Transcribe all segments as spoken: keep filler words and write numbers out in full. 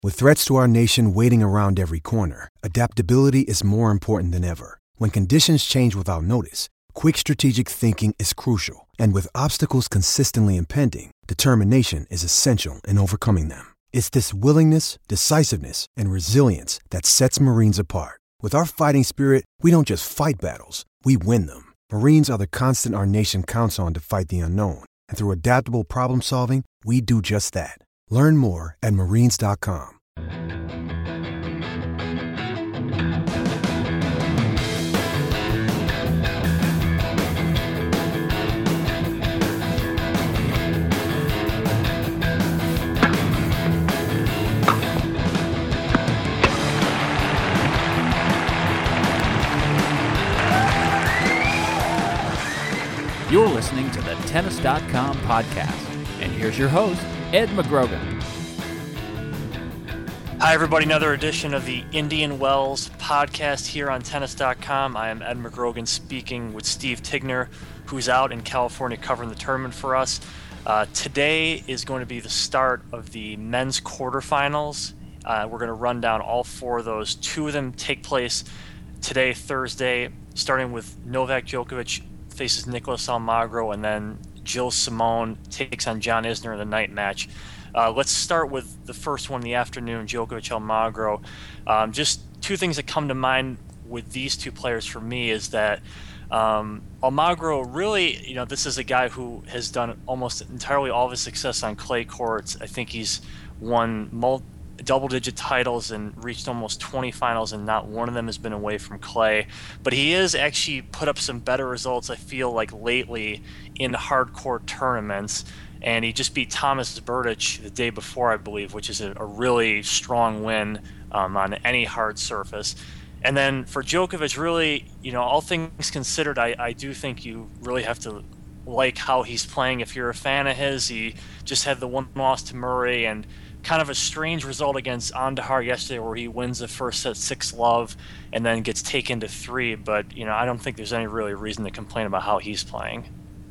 With threats to our nation waiting around every corner, adaptability is more important than ever. When conditions change without notice, quick strategic thinking is crucial. And with obstacles consistently impending, determination is essential in overcoming them. It's this willingness, decisiveness, and resilience that sets Marines apart. With our fighting spirit, we don't just fight battles, we win them. Marines are the constant our nation counts on to fight the unknown. And through adaptable problem solving, we do just that. Learn more at marines dot com. You're listening to the Tennis dot com podcast, and here's your host, Ed McGrogan. Hi, everybody. Another edition of the Indian Wells podcast here on Tennis dot com. I am Ed McGrogan speaking with Steve Tigner, who's out in California covering the tournament for us. Uh, today is going to be the start of the men's quarterfinals. Uh, we're going to run down all four of those. Two of them take place today, Thursday, starting with Novak Djokovic faces Nicolas Almagro, and then Gilles Simon takes on John Isner in the night match. Uh, let's start with the first one in the afternoon, Djokovic Almagro. Um, just two things that come to mind with these two players for me is that um, Almagro really, you know, this is a guy who has done almost entirely all of his success on clay courts. I think he's won multiple double-digit titles and reached almost twenty finals, and not one of them has been away from clay. But he has actually put up some better results, I feel like, lately in hard court tournaments. And he just beat Thomas Berdych the day before, I believe, which is a, a really strong win um, on any hard surface. And then for Djokovic, really, you know, all things considered, I, I do think you really have to like how he's playing. If you're a fan of his, he just had the one loss to Murray and kind of a strange result against Andahar yesterday where he wins the first set six love and then gets taken to three. But, you know, I don't think there's any really reason to complain about how he's playing.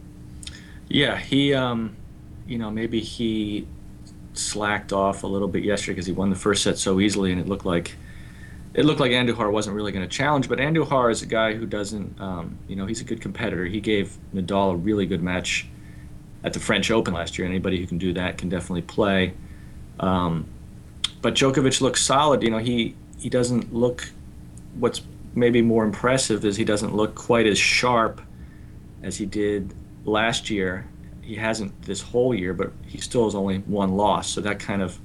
Yeah, he, um, you know, maybe he slacked off a little bit yesterday because he won the first set so easily, and it looked like it looked like Andujar wasn't really going to challenge. But Andujar is a guy who doesn't, um, you know, he's a good competitor. He gave Nadal a really good match at the French Open last year. Anybody who can do that can definitely play. Um, but Djokovic looks solid. You know, he, he doesn't look, what's maybe more impressive is he doesn't look quite as sharp as he did last year. He hasn't this whole year, but he still has only one loss. So that kind of,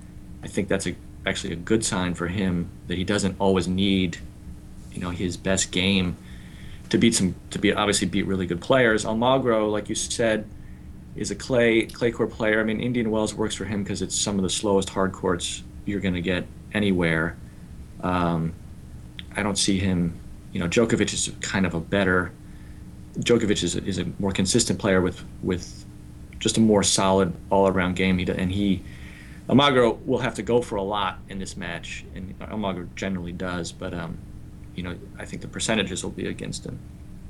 I think that's a, actually a good sign for him, that he doesn't always need, you know, his best game to beat some, to be obviously beat really good players. Almagro, like you said, is a clay clay court player. I mean, Indian Wells works for him because it's some of the slowest hard courts you're going to get anywhere. Um, I don't see him, you know, Djokovic is kind of a better, Djokovic is a, is a more consistent player with with just a more solid all-around game. He and he, Almagro will have to go for a lot in this match, and Almagro generally does, but um, you know, I think the percentages will be against him.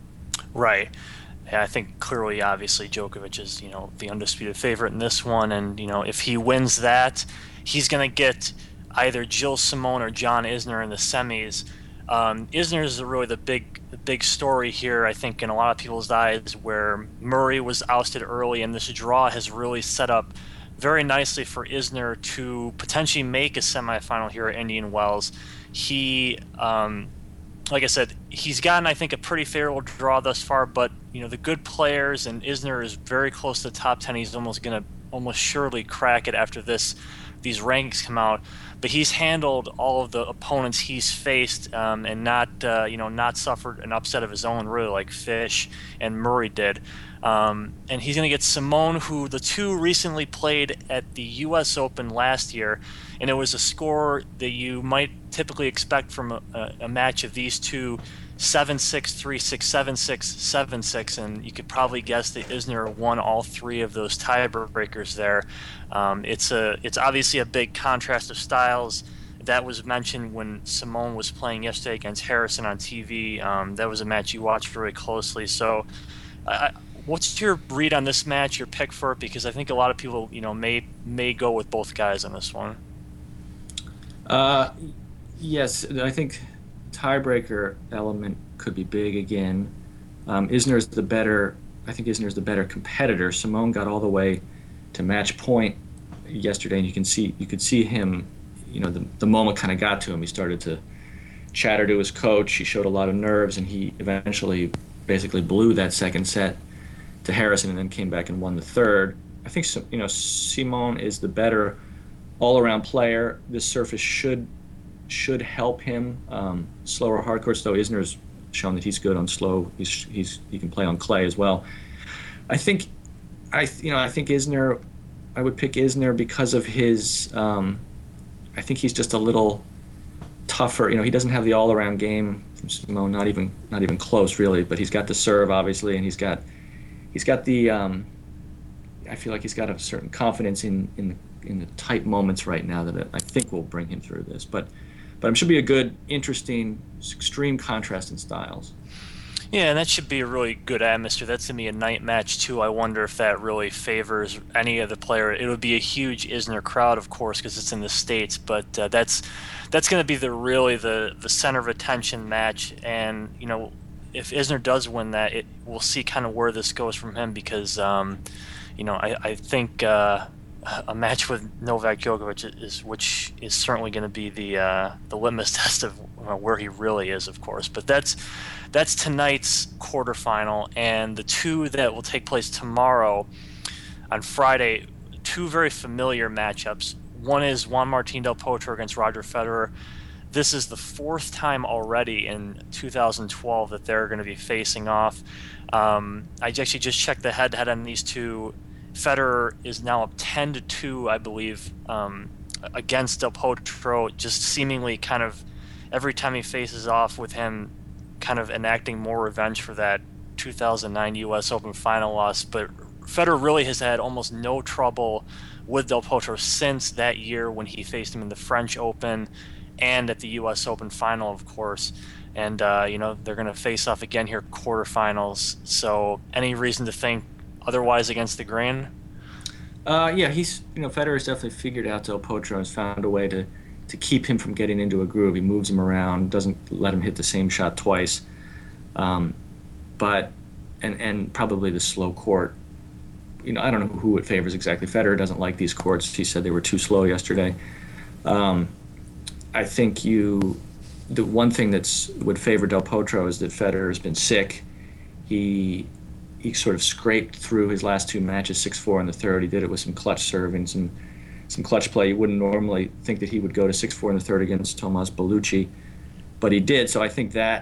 Right. I think clearly, obviously, Djokovic is, you know, the undisputed favorite in this one. And, you know, if he wins that, he's going to get either Gilles Simon or John Isner in the semis. Um, Isner is really the big the big story here, I think, in a lot of people's eyes, where Murray was ousted early, and this draw has really set up very nicely for Isner to potentially make a semifinal here at Indian Wells. He... Um, Like I said, he's gotten, I think, a pretty favorable draw thus far, but, you know, the good players, and Isner is very close to the top ten. He's almost going to almost surely crack it after this these rankings come out. But he's handled all of the opponents he's faced um, and not, uh, you know, not suffered an upset of his own, really, like Fish and Murray did. Um, and he's going to get Simone, who the two recently played at the U S Open last year, and it was a score that you might typically expect from a, a, a match of these two, seven six, three six, seven six, seven six, and you could probably guess that Isner won all three of those tiebreakers there. Um, it's a it's obviously a big contrast of styles. That was mentioned when Simone was playing yesterday against Harrison on T V. Um, that was a match you watched very closely. So I, what's your read on this match, your pick for it? Because I think a lot of people, you know, may may go with both guys on this one. Uh, yes, I think tiebreaker element could be big again. Um, Isner's the better. I think Isner's the better competitor. Simone got all the way to match point yesterday, and you can see you could see him. You know, the the moment kind of got to him. He started to chatter to his coach. He showed a lot of nerves, and he eventually basically blew that second set to Harrison, and then came back and won the third. I think you know Simone is the better all-around player. This surface should should help him. Um, slower hard courts, though, Isner's shown that he's good on slow. He's he's he can play on clay as well. I think I you know I think Isner. I would pick Isner because of his. Um, I think he's just a little tougher. You know, he doesn't have the all-around game from Simone. Not even not even close, really. But he's got the serve, obviously, and he's got he's got the. Um, I feel like he's got a certain confidence in in the in the tight moments right now that I think will bring him through this. But but it should be a good, interesting, extreme contrast in styles. Yeah, and that should be a really good atmosphere. That's going to be a night match, too. I wonder if that really favors any of the player. It would be a huge Isner crowd, of course, because it's in the States, but uh, that's that's going to be the really the, the center of attention match. And, you know, if Isner does win that, it we'll see kind of where this goes from him because, um, you know, I, I think uh, a match with Novak Djokovic is, which is certainly going to be the uh, the litmus test of where he really is, of course. But that's that's tonight's quarterfinal, and the two that will take place tomorrow on Friday, two very familiar matchups. One is Juan Martín del Potro against Roger Federer. This is the fourth time already in two thousand twelve that they're going to be facing off. Um, I actually just checked the head-to-head on these two. Federer is now up ten to two, I believe, um, against Del Potro, just seemingly kind of every time he faces off with him kind of enacting more revenge for that two thousand nine U S Open final loss. But Federer really has had almost no trouble with Del Potro since that year when he faced him in the French Open and at the U S Open final, of course. And, uh, you know, they're going to face off again here, quarterfinals. So any reason to think otherwise against the grain? Uh, yeah, he's, you know, Federer's definitely figured out Del Potro, has found a way to, to keep him from getting into a groove. He moves him around, doesn't let him hit the same shot twice. Um, but, and, and probably the slow court, you know, I don't know who it favors exactly. Federer doesn't like these courts. He said they were too slow yesterday. Um, I think you, the one thing that's would favor Del Potro is that Federer has been sick. He he sort of scraped through his last two matches, six four in the third. He did it with some clutch serving, some some clutch play. You wouldn't normally think that he would go to six four in the third against Tomas Bellucci, but he did. So I think that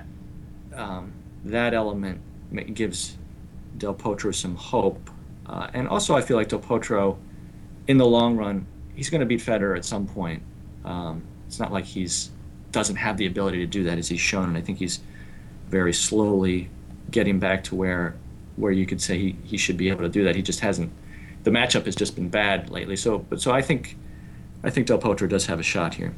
um, that element gives Del Potro some hope. Uh, and also I feel like Del Potro, in the long run, he's going to beat Federer at some point. Um, it's not like he's doesn't have the ability to do that, as he's shown, and I think he's very slowly getting back to where where you could say he, he should be able to do that. He just hasn't. The matchup has just been bad lately. So, but so I think I think Del Potro does have a shot here.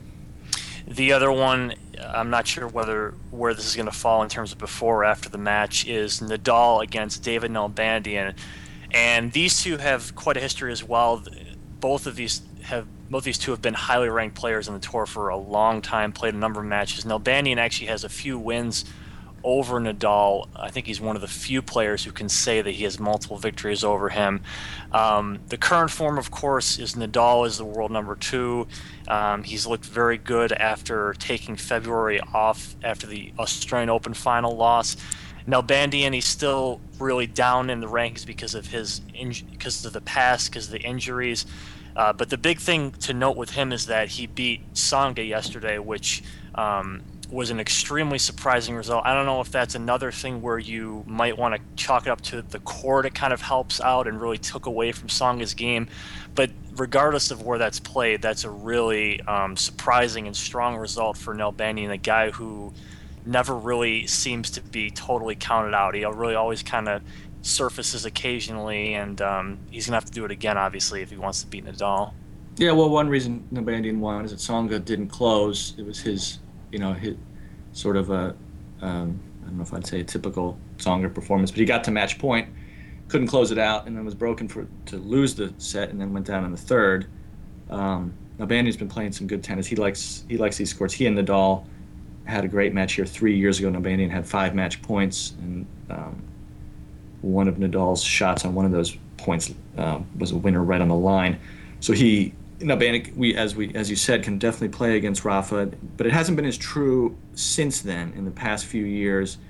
The other one, I'm not sure whether where this is going to fall in terms of before or after the match, is Nadal against David Nalbandian, and these two have quite a history as well. Both of these have both these two have been highly ranked players on the tour for a long time. Played a number of matches. Nalbandian actually has a few wins over Nadal. I think he's one of the few players who can say that he has multiple victories over him. Um, the current form, of course, is Nadal is the world number two. Um, he's looked very good after taking February off after the Australian Open final loss. Nalbandian, he's still really down in the rankings because of his inj- because of the past, because of the injuries. Uh, but the big thing to note with him is that he beat Tsonga yesterday, which um, was an extremely surprising result. I don't know if that's another thing where you might want to chalk it up to the court. It kind of helps out and really took away from Tsonga's game. But regardless of where that's played, that's a really um, surprising and strong result for Nalbandian, a guy who never really seems to be totally counted out. He really always kind of surfaces occasionally, and um, he's going to have to do it again, obviously, if he wants to beat Nadal. Yeah, well, one reason Nalbandian won is that Tsonga didn't close. It was his, you know, his sort of a, um, I don't know if I'd say a typical Tsonga performance, but he got to match point, couldn't close it out, and then was broken for to lose the set, and then went down in the third. Um, Nalbandian's been playing some good tennis. He likes he likes these courts. He and Nadal had a great match here three years ago. Nalbandian had five match points, and um, one of Nadal's shots on one of those points uh, was a winner right on the line. So he, Nalbandian, we as we as you said, can definitely play against Rafa, but it hasn't been as true since then. In the past few years,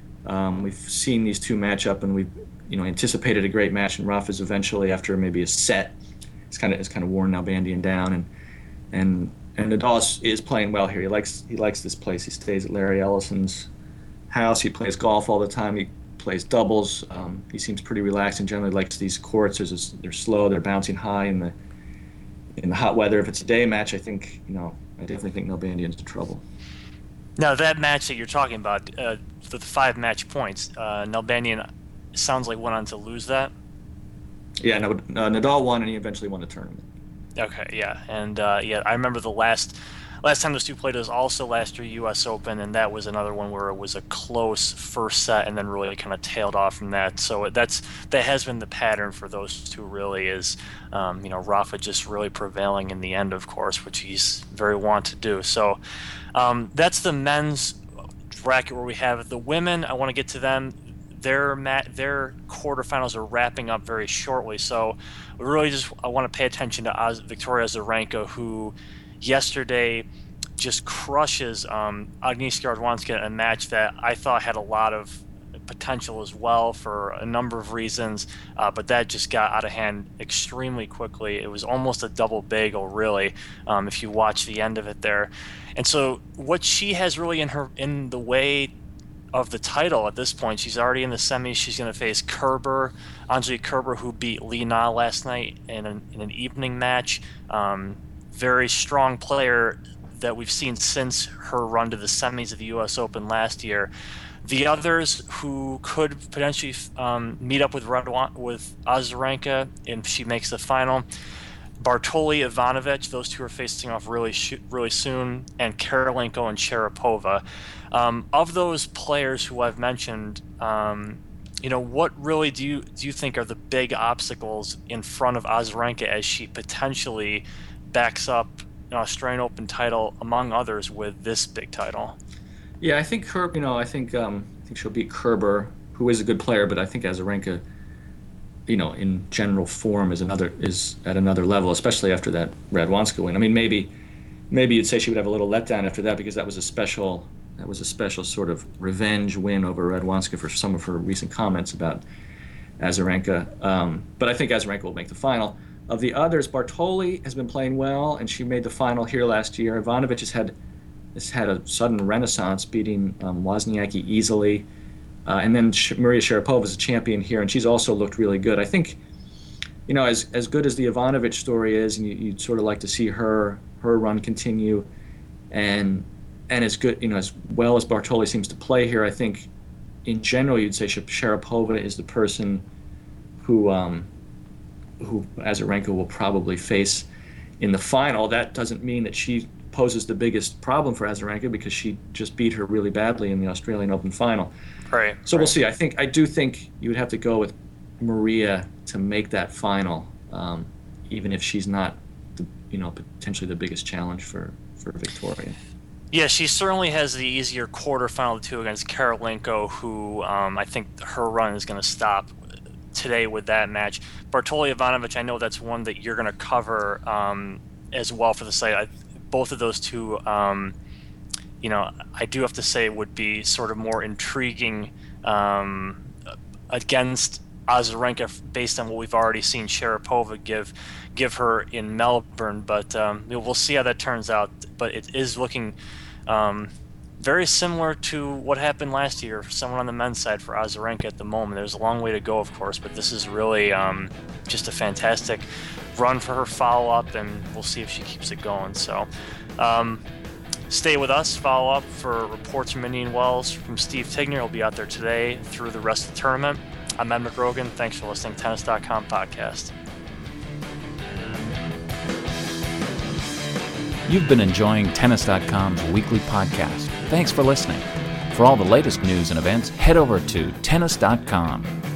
um, we've seen these two match up, and we've you know anticipated a great match, and Rafa's eventually, after maybe a set, it's kind of it's kind of worn Nalbandian down, and and and Nadal is, is playing well here. He likes he likes this place. He stays at Larry Ellison's house. He plays golf all the time. He plays doubles. Um, he seems pretty relaxed and generally likes these courts. There's a, they're slow. They're bouncing high in the in the hot weather. If it's a day match, I think you know I definitely think Nalbandian's in trouble. Now that match that you're talking about, uh, the five match points, uh, Nalbandian sounds like went on to lose that. Yeah, no, uh, Nadal won, and he eventually won the tournament. Okay, yeah, and uh, yeah, I remember the last last time those two played was also last year U S Open, and that was another one where it was a close first set and then really kind of tailed off from that. So that's that has been the pattern for those two. Really is, um, you know, Rafa just really prevailing in the end, of course, which he's very wont to do. So um, that's the men's bracket where we have the women. I want to get to them. Their mat, their quarterfinals are wrapping up very shortly, so we really just I want to pay attention to Oz, Victoria Azarenka, who yesterday just crushes um, Agnieszka Radwanska in a match that I thought had a lot of potential as well for a number of reasons, uh, but that just got out of hand extremely quickly. It was almost a double bagel, really, um, if you watch the end of it there. And so what she has really in her in the way of the title at this point, she's already in the semis. She's going to face Kerber, Angelique Kerber, who beat Li Na last night in an, in an evening match. Um, very strong player that we've seen since her run to the semis of the U S Open last year. The others who could potentially um, meet up with Radwan- with Azarenka if she makes the final, Bartoli, Ivanovic, those two are facing off really sh- really soon, and Karolinko and Sharapova. Um, of those players who I've mentioned, um, you know, what really do you do you think are the big obstacles in front of Azarenka as she potentially backs up an Australian Open title, among others, with this big title? Yeah, I think Kerber. You know, I think um, I think she'll beat Kerber, who is a good player, but I think Azarenka, you know, in general form is another is at another level, especially after that Radwanska win. I mean, maybe maybe you'd say she would have a little letdown after that because that was a special that was a special sort of revenge win over Radwanska for some of her recent comments about Azarenka. Um, but I think Azarenka will make the final. Of the others, Bartoli has been playing well, and she made the final here last year. Ivanovic has had has had a sudden renaissance, beating um, Wozniacki easily. Uh, and then Sh- Maria Sharapova is a champion here, and she's also looked really good. I think, you know, as as good as the Ivanovic story is, and you, you'd sort of like to see her her run continue, and and as good, you know, as well as Bartoli seems to play here, I think, in general, you'd say Sharapova is the person who um, who Azarenka will probably face in the final. That doesn't mean that she poses the biggest problem for Azarenka because she just beat her really badly in the Australian Open final. Right. So right. we'll see. I think I do think you would have to go with Maria to make that final, um, even if she's not, the, you know, potentially the biggest challenge for, for Victoria. Yeah, she certainly has the easier quarterfinal of the two against Karolinko, who um, I think her run is going to stop today with that match. Bartoli Ivanovic, I know that's one that you're going to cover um, as well for the site. I, both of those two, um, you know, I do have to say would be sort of more intriguing um, against Azarenka based on what we've already seen Sharapova give give her in Melbourne. But um, we'll see how that turns out. But it is looking um, very similar to what happened last year, someone on the men's side for Azarenka at the moment. There's a long way to go, of course, but this is really um, just a fantastic run for her follow-up, and we'll see if she keeps it going. So um, stay with us, follow up for reports from Indian Wells from Steve Tigner. He'll be out there today through the rest of the tournament. I'm Ed McGrogan. Thanks for listening to Tennis dot com podcast. You've been enjoying Tennis dot com's weekly podcast. Thanks for listening. For all the latest news and events, head over to Tennis dot com.